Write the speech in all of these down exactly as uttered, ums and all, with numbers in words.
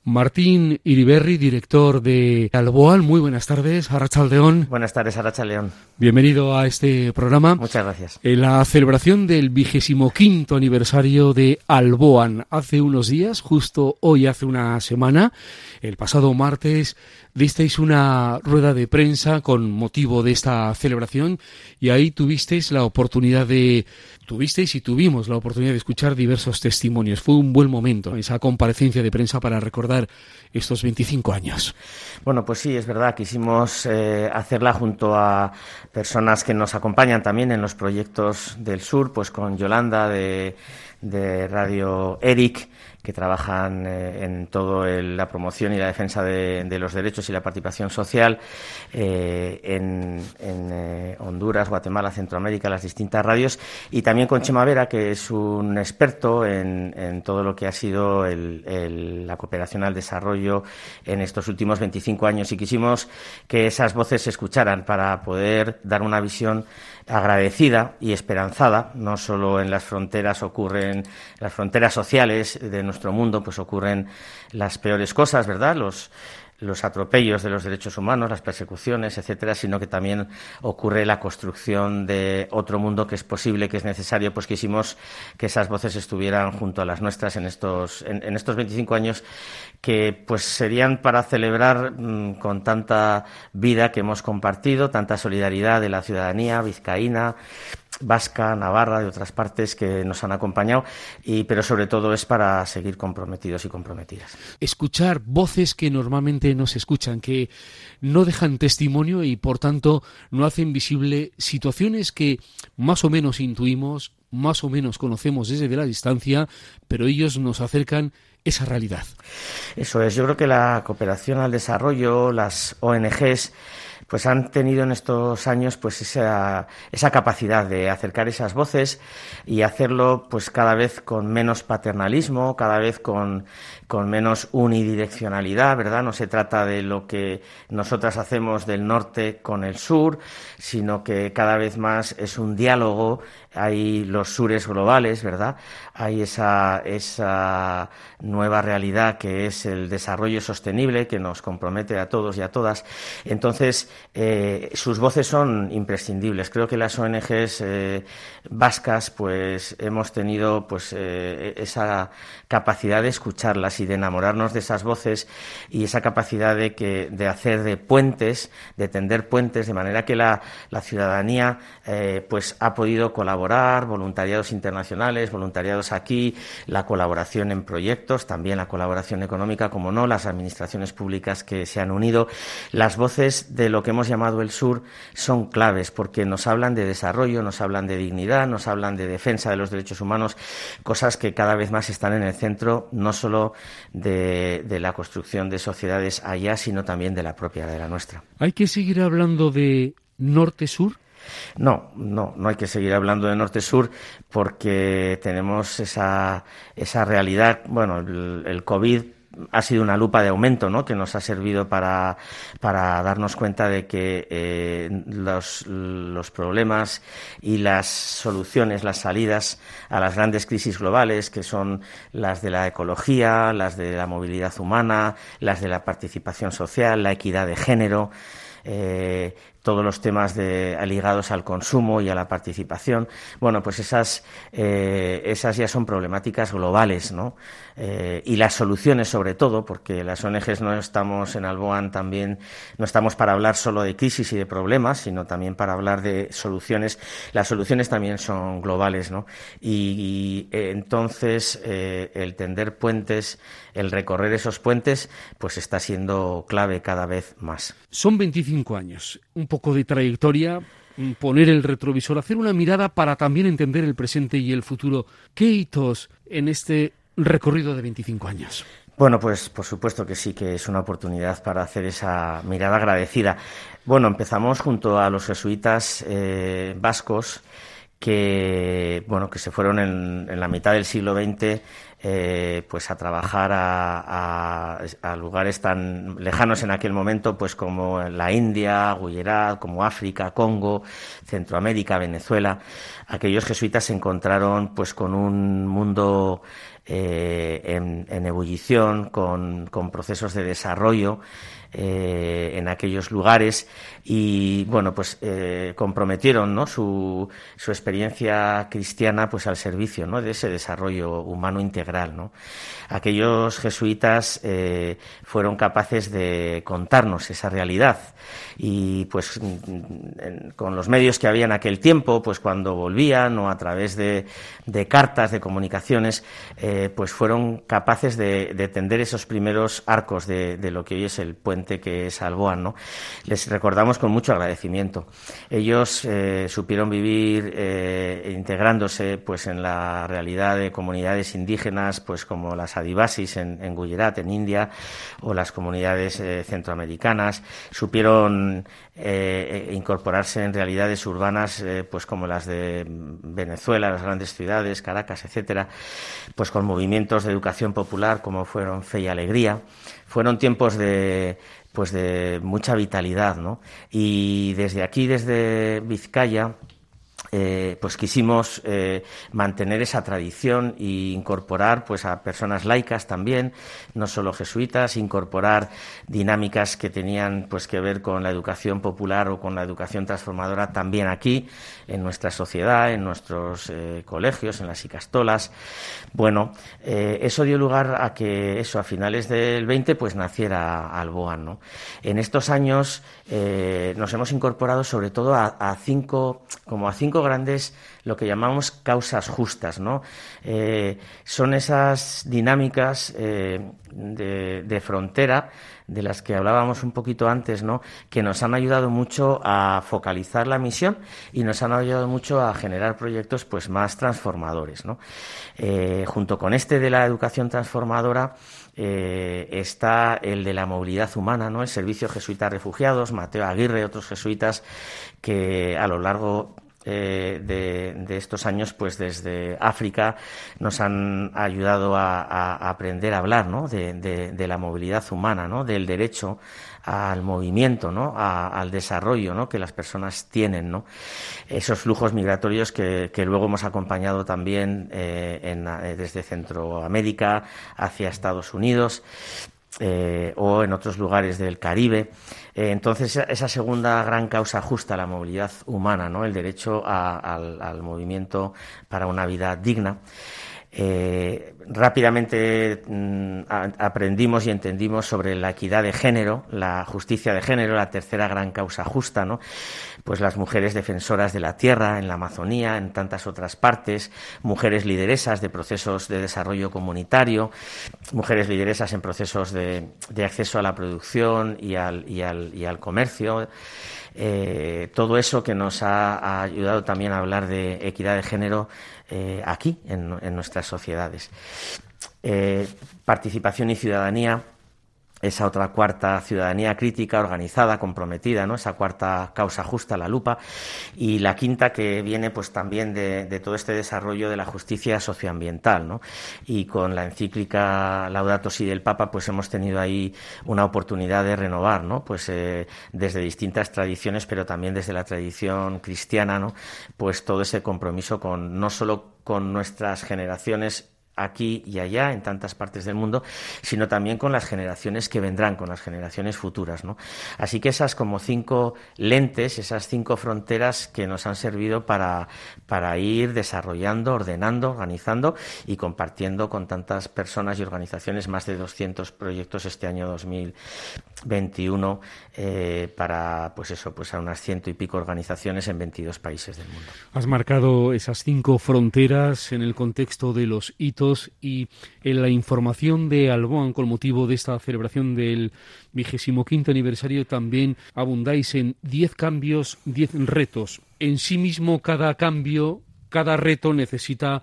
Martín Iriberri, director de Alboan. Muy buenas tardes, Arratsaldeon. Buenas tardes, Arratsaldeon. Bienvenido a este programa. Muchas gracias. En la celebración del vigésimo quinto aniversario de Alboan, hace unos días, justo hoy hace una semana, el pasado martes, disteis una rueda de prensa con motivo de esta celebración y ahí tuvisteis la oportunidad de, tuvisteis y tuvimos la oportunidad de escuchar diversos testimonios. Fue un buen momento esa comparecencia de prensa para recordar estos veinticinco años. Bueno, pues sí, es verdad, quisimos eh, hacerla junto a personas que nos acompañan también en los proyectos del sur, pues con Yolanda de, de Radio Eric, que trabajan eh, en todo el, la promoción y la defensa de, de los derechos y la participación social eh, en, en eh, Honduras, Guatemala, Centroamérica, las distintas radios, y también con Chema Vera, que es un experto en, en todo lo que ha sido el, el, la cooperación al desarrollo en estos últimos veinticinco años, y quisimos que esas voces se escucharan para poder dar una visión agradecida y esperanzada. No solo en las fronteras ocurren, las fronteras sociales de nuestro mundo, pues ocurren las peores cosas, ¿verdad? Los los atropellos de los derechos humanos, las persecuciones, etcétera, sino que también ocurre la construcción de otro mundo que es posible, que es necesario. Pues quisimos que esas voces estuvieran junto a las nuestras en estos en, en estos veinticinco años, que pues serían para celebrar mmm, con tanta vida que hemos compartido, tanta solidaridad de la ciudadanía vizcaína, vasca, navarra, de otras partes que nos han acompañado, y pero sobre todo es para seguir comprometidos y comprometidas. Escuchar voces que normalmente no se escuchan, que no dejan testimonio y por tanto no hacen visible situaciones que más o menos intuimos, más o menos conocemos desde la distancia, pero ellos nos acercan esa realidad. Eso es, yo creo que la cooperación al desarrollo, las O N Ges, pues han tenido en estos años pues esa, esa capacidad de acercar esas voces y hacerlo pues cada vez con menos paternalismo, cada vez con, con menos unidireccionalidad, ¿verdad? No se trata de lo que nosotras hacemos del norte con el sur, sino que cada vez más es un diálogo. Hay los sures globales, ¿verdad? Hay esa, esa nueva realidad que es el desarrollo sostenible, que nos compromete a todos y a todas. Entonces, eh, sus voces son imprescindibles. Creo que las O N Ges eh, vascas, pues hemos tenido pues eh, esa capacidad de escucharlas y de enamorarnos de esas voces, y esa capacidad de que de hacer de puentes, de tender puentes, de manera que la, la ciudadanía eh, pues ha podido colaborar. Voluntariados internacionales, voluntariados aquí, la colaboración en proyectos, también la colaboración económica, como no, las administraciones públicas que se han unido. Las voces de lo que hemos llamado el sur son claves, porque nos hablan de desarrollo, nos hablan de dignidad, nos hablan de defensa de los derechos humanos, cosas que cada vez más están en el centro, no solo de, de la construcción de sociedades allá, sino también de la propia, de la nuestra. ¿Hay que seguir hablando de norte-sur? No, no, no hay que seguir hablando de norte-sur, porque tenemos esa, esa realidad. Bueno, el, el COVID ha sido una lupa de aumento, ¿no?, que nos ha servido para, para darnos cuenta de que eh, los, los problemas y las soluciones, las salidas a las grandes crisis globales, que son las de la ecología, las de la movilidad humana, las de la participación social, la equidad de género, eh, todos los temas de, ligados al consumo y a la participación, bueno, pues esas, eh, esas ya son problemáticas globales, ¿no? Eh, y las soluciones, sobre todo, porque las O N Ges no estamos en Alboan también, no estamos para hablar solo de crisis y de problemas, sino también para hablar de soluciones. Las soluciones también son globales, ¿no? Y, y eh, entonces eh, el tender puentes, el recorrer esos puentes, pues está siendo clave cada vez más. Son veinticinco años, un poco de trayectoria, poner el retrovisor, hacer una mirada para también entender el presente y el futuro. ¿Qué hitos en este recorrido de veinticinco años? Bueno, pues por supuesto que sí, que es una oportunidad para hacer esa mirada agradecida. Bueno, empezamos junto a los jesuitas eh, vascos, que bueno que se fueron en, en la mitad del siglo veinte eh, pues a trabajar a, a, a lugares tan lejanos en aquel momento, pues como la India, Guyarat, como África, Congo, Centroamérica, Venezuela. Aquellos jesuitas se encontraron pues con un mundo eh, en, en ebullición, con, con procesos de desarrollo eh, en aquellos lugares y, bueno, pues eh, comprometieron, ¿no?, su, su experiencia cristiana pues al servicio, ¿no?, de ese desarrollo humano integral, ¿no? Aquellos jesuitas eh, fueron capaces de contarnos esa realidad y, pues, en, con los medios que había en aquel tiempo, pues cuando volvían o a través de, de cartas, de comunicaciones, eh, pues fueron capaces de, de tender esos primeros arcos de, de lo que hoy es el puente que es Alboan, ¿no? Les recordamos con mucho agradecimiento. Ellos eh, supieron vivir eh, integrándose pues en la realidad de comunidades indígenas, pues como las adivasis en, en Gujarat, en India, o las comunidades eh, centroamericanas. Supieron eh, incorporarse en realidades urbanas eh, pues como las de Venezuela, las grandes ciudades, Caracas, etcétera, pues con movimientos de educación popular como fueron Fe y Alegría. Fueron tiempos de pues de mucha vitalidad, ¿no? Y desde aquí, desde Vizcaya, Eh, pues quisimos eh, mantener esa tradición e incorporar pues a personas laicas también, no solo jesuitas, incorporar dinámicas que tenían pues que ver con la educación popular o con la educación transformadora también aquí, en nuestra sociedad, en nuestros eh, colegios, en las icastolas. Bueno, eh, eso dio lugar a que eso, a finales del veinte, pues naciera Alboan, ¿no? En estos años eh, nos hemos incorporado sobre todo a, a cinco, como a cinco grandes, lo que llamamos causas justas, ¿no? Eh, son esas dinámicas eh, de, de frontera de las que hablábamos un poquito antes, ¿no?, que nos han ayudado mucho a focalizar la misión y nos han ayudado mucho a generar proyectos pues más transformadores, ¿no? Eh, junto con este de la educación transformadora eh, está el de la movilidad humana, ¿no?, el Servicio Jesuita Refugiados, Mateo Aguirre, otros jesuitas que a lo largo Eh, de, de estos años, pues desde África nos han ayudado a, a, a aprender a hablar, ¿no?, de, de, de la movilidad humana, ¿no?, del derecho al movimiento, ¿no?, a, al desarrollo, ¿no?, que las personas tienen, ¿no?, esos flujos migratorios que, que luego hemos acompañado también eh, en, desde Centroamérica hacia Estados Unidos. Eh, o en otros lugares del Caribe. Eh, entonces, esa segunda gran causa justa, la movilidad humana, ¿no?, el derecho a, al, al movimiento para una vida digna. Eh, rápidamente mmm, a, aprendimos y entendimos sobre la equidad de género, la justicia de género, la tercera gran causa justa, ¿no? Pues las mujeres defensoras de la tierra en la Amazonía, en tantas otras partes, mujeres lideresas de procesos de desarrollo comunitario, mujeres lideresas en procesos de, de acceso a la producción y al, y al, y al comercio. Eh, todo eso que nos ha, ha ayudado también a hablar de equidad de género eh, aquí, en, en nuestras sociedades. Eh, participación y ciudadanía, esa otra cuarta ciudadanía crítica, organizada, comprometida, ¿no?, esa cuarta causa justa, la lupa, y la quinta que viene pues también de, de todo este desarrollo de la justicia socioambiental, ¿no? Y con la encíclica Laudato Si del Papa pues hemos tenido ahí una oportunidad de renovar, ¿no?, pues eh, desde distintas tradiciones, pero también desde la tradición cristiana, ¿no?, pues todo ese compromiso con no solo con nuestras generaciones aquí y allá, en tantas partes del mundo, sino también con las generaciones que vendrán, con las generaciones futuras, ¿no? Así que esas como cinco lentes, esas cinco fronteras que nos han servido para, para ir desarrollando, ordenando, organizando y compartiendo con tantas personas y organizaciones, más de doscientos proyectos este año dos mil veintiuno, eh, para pues eso, pues a unas ciento y pico organizaciones en veintidós países del mundo. Has marcado esas cinco fronteras en el contexto de los hitos y en la información de Alboan con motivo de esta celebración del vigésimo quinto aniversario también abundáis en diez cambios, diez retos. En sí mismo cada cambio, cada reto necesita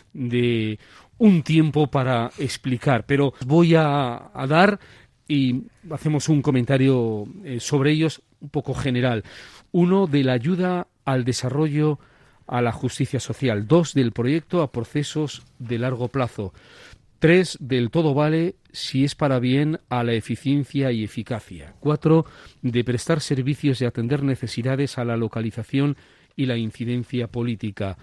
de un tiempo para explicar, pero voy a, a dar y hacemos un comentario eh, sobre ellos un poco general. Uno, de la ayuda al desarrollo a la justicia social. Dos, del proyecto a procesos de largo plazo. Tres, del todo vale si es para bien a la eficiencia y eficacia. Cuatro, de prestar servicios y atender necesidades a la localización y la incidencia política.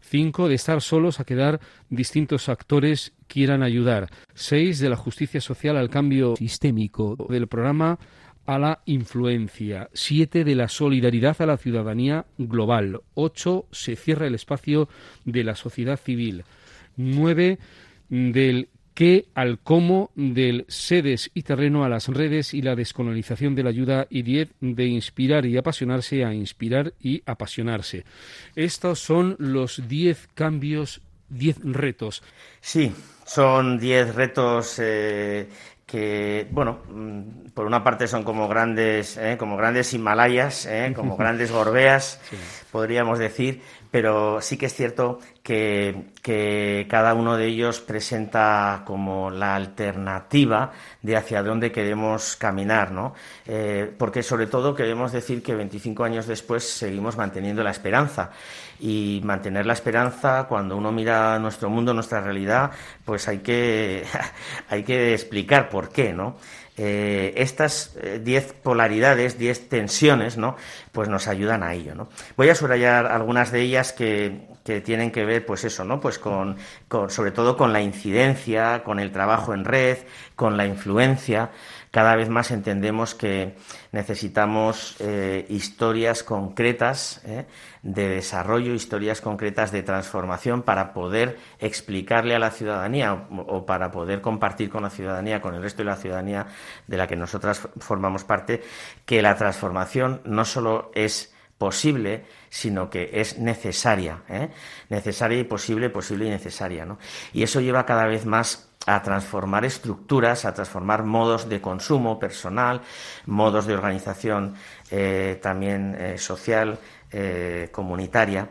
Cinco, de estar solos a que dar distintos actores quieran ayudar. Seis, de la justicia social al cambio sistémico. Del programa a la influencia. Siete, de la solidaridad a la ciudadanía global. Ocho, se cierra el espacio de la sociedad civil. Nueve, del qué al cómo, del sedes y terreno a las redes y la descolonización de la ayuda. Y diez, de inspirar y apasionarse a inspirar y apasionarse. Estos son los diez cambios, diez retos. Sí, son diez retos eh, que, bueno, por una parte son como grandes, eh, como grandes Himalayas, eh, como grandes Gorbeas, sí, podríamos decir, pero sí que es cierto que, que cada uno de ellos presenta como la alternativa de hacia dónde queremos caminar, ¿no? Eh, porque sobre todo queremos decir que veinticinco años después seguimos manteniendo la esperanza. Y mantener la esperanza, cuando uno mira nuestro mundo, nuestra realidad, pues hay que, hay que explicar por qué, ¿no? Eh, estas diez polaridades, diez tensiones, ¿no?, pues nos ayudan a ello, ¿no? Voy a subrayar algunas de ellas que, que tienen que ver, pues eso, ¿no?, pues con, con, sobre todo con la incidencia, con el trabajo en red, con la influencia. Cada vez más entendemos que necesitamos eh, historias concretas eh, de desarrollo, historias concretas de transformación para poder explicarle a la ciudadanía o, o para poder compartir con la ciudadanía, con el resto de la ciudadanía de la que nosotras formamos parte, que la transformación no solo es posible, sino que es necesaria, ¿eh? necesaria y posible, posible y necesaria, ¿no? Y eso lleva cada vez más a transformar estructuras, a transformar modos de consumo personal, modos de organización eh, también eh, social, eh, comunitaria.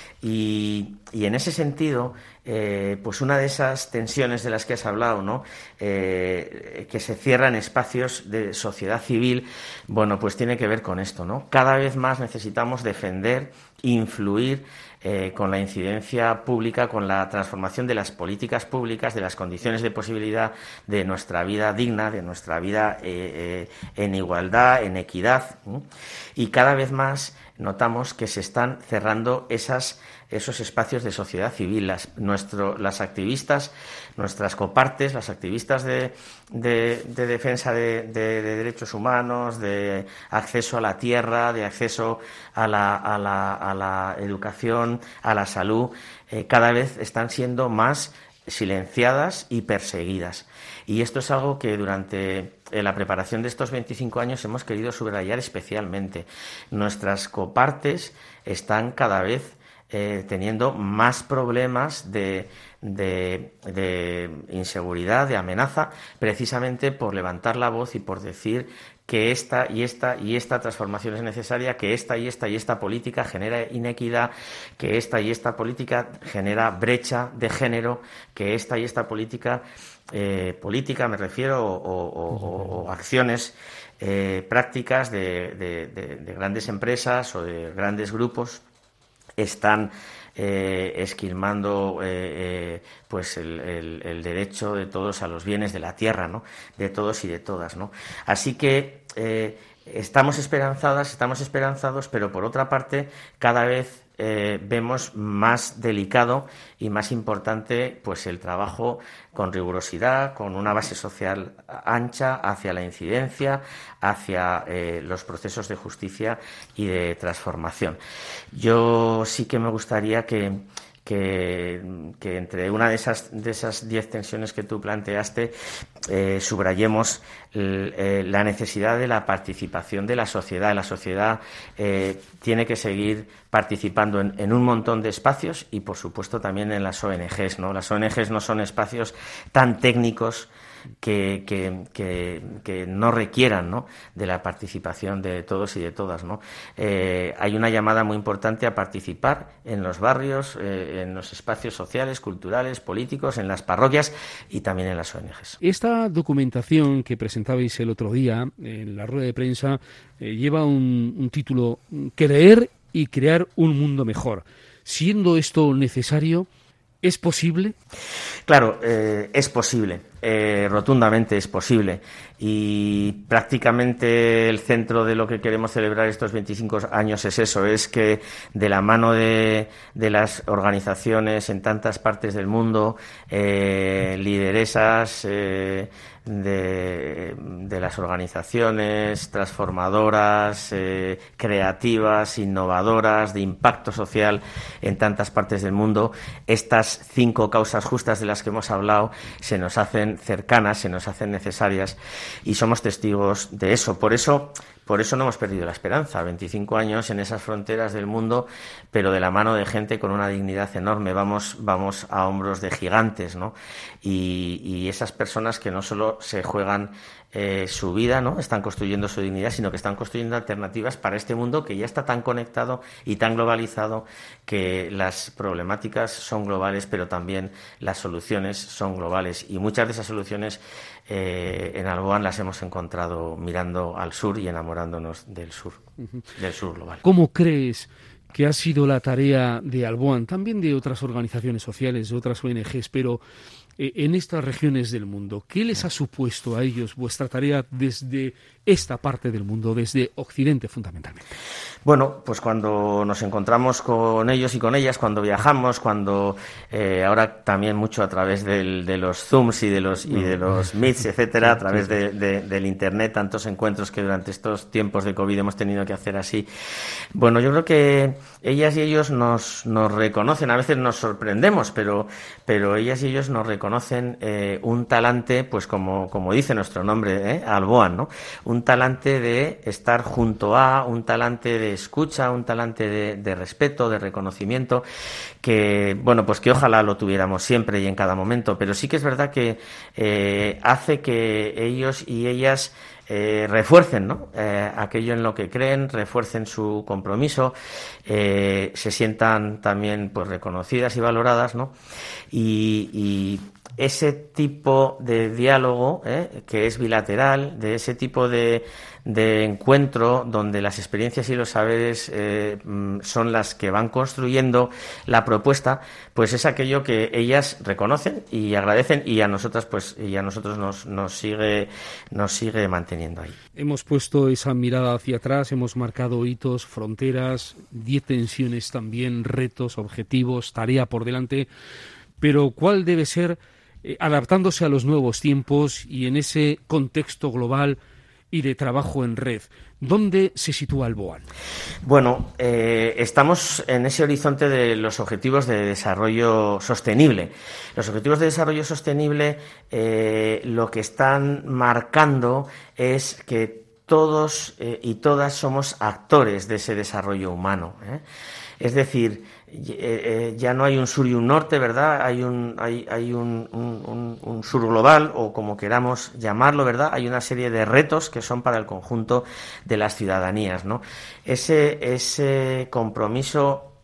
Y, y en ese sentido, eh, pues una de esas tensiones de las que has hablado, ¿no?, eh, que se cierran espacios de sociedad civil, bueno, pues tiene que ver con esto, ¿no? Cada vez más necesitamos defender, influir eh, con la incidencia pública, con la transformación de las políticas públicas, de las condiciones de posibilidad de nuestra vida digna, de nuestra vida eh, eh, en igualdad, en equidad, ¿eh? Y cada vez más notamos que se están cerrando esas, esos espacios de sociedad civil. Las, nuestro, las activistas, nuestras copartes, las activistas de, de, de defensa de, de, de derechos humanos, de acceso a la tierra, de acceso a la, a la, a la educación, a la salud, eh, cada vez están siendo más silenciadas y perseguidas. Y esto es algo que durante la preparación de estos veinticinco años hemos querido subrayar especialmente. Nuestras copartes están cada vez eh, teniendo más problemas de, de, de inseguridad, de amenaza, precisamente por levantar la voz y por decir que esta y esta y esta transformación es necesaria, que esta y esta y esta política genera inequidad, que esta y esta política genera brecha de género, que esta y esta política, eh, política me refiero, o, o, o, o acciones, eh, prácticas de, de, de, de grandes empresas o de grandes grupos están eh, esquilmando eh, eh, pues el, el, el derecho de todos a los bienes de la tierra, ¿no?, de todos y de todas, ¿no? Así que eh, estamos esperanzadas, estamos esperanzados, pero por otra parte cada vez eh, vemos más delicado y más importante pues el trabajo con rigurosidad, con una base social ancha hacia la incidencia, hacia eh, los procesos de justicia y de transformación. Yo sí que me gustaría que Que, que entre una de esas de esas diez tensiones que tú planteaste eh, subrayemos el, eh, la necesidad de la participación de la sociedad. La sociedad eh, tiene que seguir participando en, en un montón de espacios y, por supuesto, también en las O N Ges, ¿no? Las O N Ges no son espacios tan técnicos que, que, que, que no requieran, ¿no?, de la participación de todos y de todas, ¿no? Eh, hay una llamada muy importante a participar en los barrios, eh, en los espacios sociales, culturales, políticos, en las parroquias y también en las O N Ges. Esta documentación que presentabais el otro día en la rueda de prensa eh, lleva un, un título: Creer y crear un mundo mejor. Siendo esto necesario, ¿es posible? Claro, eh, es posible. eh, rotundamente es posible. Y prácticamente el centro de lo que queremos celebrar estos veinticinco años es eso, es que de la mano de, de las organizaciones en tantas partes del mundo, eh, lideresas eh, de, de las organizaciones transformadoras, eh, creativas, innovadoras, de impacto social en tantas partes del mundo, estas cinco causas justas de las que hemos hablado se nos hacen cercanas, se nos hacen necesarias, y somos testigos de eso. Por eso, por eso no hemos perdido la esperanza. veinticinco años en esas fronteras del mundo, pero de la mano de gente con una dignidad enorme. Vamos, vamos a hombros de gigantes, ¿no? Y, y esas personas que no solo se juegan eh, su vida, ¿no? Están construyendo su dignidad, sino que están construyendo alternativas para este mundo que ya está tan conectado y tan globalizado que las problemáticas son globales, pero también las soluciones son globales. Y muchas de esas soluciones eh, en Alboan las hemos encontrado mirando al sur y enamorándonos del sur, uh-huh. del sur global. ¿Cómo crees que ha sido la tarea de Alboan, también de otras organizaciones sociales, de otras O N Ges, pero eh, en estas regiones del mundo? ¿Qué les ha supuesto a ellos vuestra tarea desde esta parte del mundo, desde Occidente fundamentalmente? Bueno, pues cuando nos encontramos con ellos y con ellas, cuando viajamos, cuando eh, ahora también mucho a través del, de los Zooms y de los y de los Meets, etcétera, a través de, de, del Internet, tantos encuentros que durante estos tiempos de COVID hemos tenido que hacer así. Bueno, yo creo que ellas y ellos nos, nos reconocen, a veces nos sorprendemos, pero, pero ellas y ellos nos reconocen eh, un talante, pues como, como dice nuestro nombre, ¿eh? Alboan, ¿no? Un talante de estar junto a, un talante de escucha, un talante de, de respeto, de reconocimiento, que, bueno, pues que ojalá lo tuviéramos siempre y en cada momento, pero sí que es verdad que eh, hace que ellos y ellas Eh, refuercen, ¿no? eh, aquello en lo que creen, refuercen su compromiso, eh, se sientan también pues reconocidas y valoradas, ¿no? Y, y ese tipo de diálogo eh, que es bilateral, de ese tipo de, de encuentro donde las experiencias y los saberes eh, son las que van construyendo la propuesta, pues es aquello que ellas reconocen y agradecen, y a nosotras pues y a nosotros nos, nos sigue nos sigue manteniendo ahí. Hemos puesto esa mirada hacia atrás, hemos marcado hitos, fronteras, diez tensiones también, retos, objetivos, tarea por delante, pero ¿cuál debe ser, eh, adaptándose a los nuevos tiempos y en ese contexto global y de trabajo en red, dónde se sitúa Alboan? Bueno, eh, estamos en ese horizonte de los objetivos de desarrollo sostenible. Los objetivos de desarrollo sostenible eh, lo que están marcando es que todos eh, y todas somos actores de ese desarrollo humano, ¿eh? Es decir, eh, ya no hay un sur y un norte, ¿verdad? Hay un hay, hay un, un, un sur global, o como queramos llamarlo, ¿verdad? Hay una serie de retos que son para el conjunto de las ciudadanías, ¿no? Ese, ese compromiso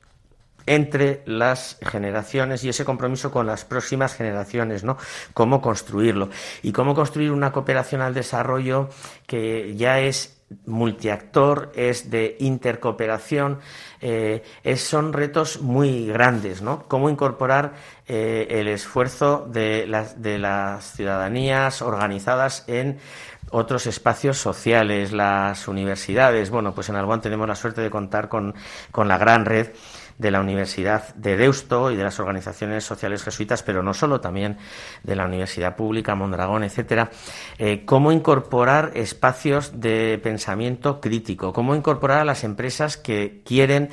entre las generaciones y ese compromiso con las próximas generaciones, ¿no? Cómo construirlo y cómo construir una cooperación al desarrollo que ya es multiactor, es de intercooperación, eh, es, son retos muy grandes, ¿no? Cómo incorporar eh, el esfuerzo de las, de las ciudadanías organizadas en otros espacios sociales, las universidades. Bueno, pues en Alboan tenemos la suerte de contar con, con la gran red de la Universidad de Deusto y de las organizaciones sociales jesuitas, pero no solo, también de la Universidad Pública, Mondragón, etcétera. Eh, cómo incorporar espacios de pensamiento crítico, cómo incorporar a las empresas que quieren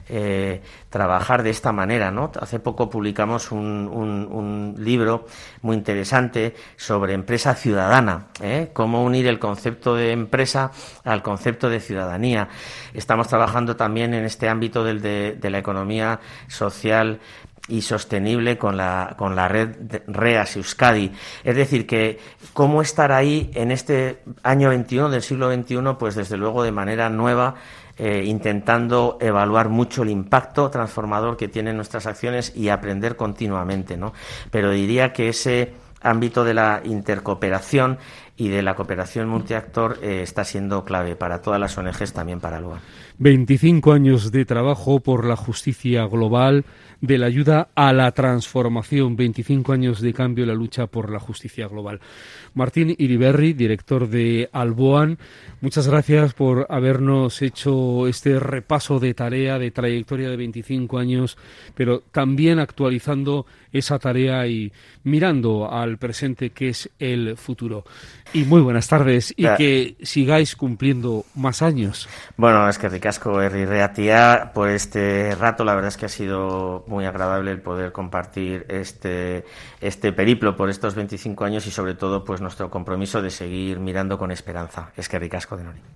Eh, trabajar de esta manera, ¿no? Hace poco publicamos un, un, un libro muy interesante sobre empresa ciudadana, ¿eh? Cómo unir el concepto de empresa al concepto de ciudadanía. Estamos trabajando también en este ámbito del de, de la economía social y sostenible con la con la red REAS Euskadi. Es decir, que cómo estar ahí en este año veintiuno del siglo veintiuno, pues desde luego de manera nueva, Eh, intentando evaluar mucho el impacto transformador que tienen nuestras acciones y aprender continuamente, ¿no? Pero diría que ese ámbito de la intercooperación y de la cooperación multiactor eh, está siendo clave para todas las O N Ges, también para Alboan. veinticinco años de trabajo por la justicia global, de la ayuda a la transformación, veinticinco años de cambio en la lucha por la justicia global. Martín Iriberri, director de Alboan, muchas gracias por habernos hecho este repaso de tarea, de trayectoria de veinticinco años, pero también actualizando esa tarea y mirando al presente, que es el futuro. Y muy buenas tardes, y que sigáis cumpliendo más años. Bueno, es que ricasco, Herri Reatia, por este rato. La verdad es que ha sido muy agradable el poder compartir este, este periplo por estos veinticinco años y sobre todo pues nuestro compromiso de seguir mirando con esperanza. Es que ricasco de Nori.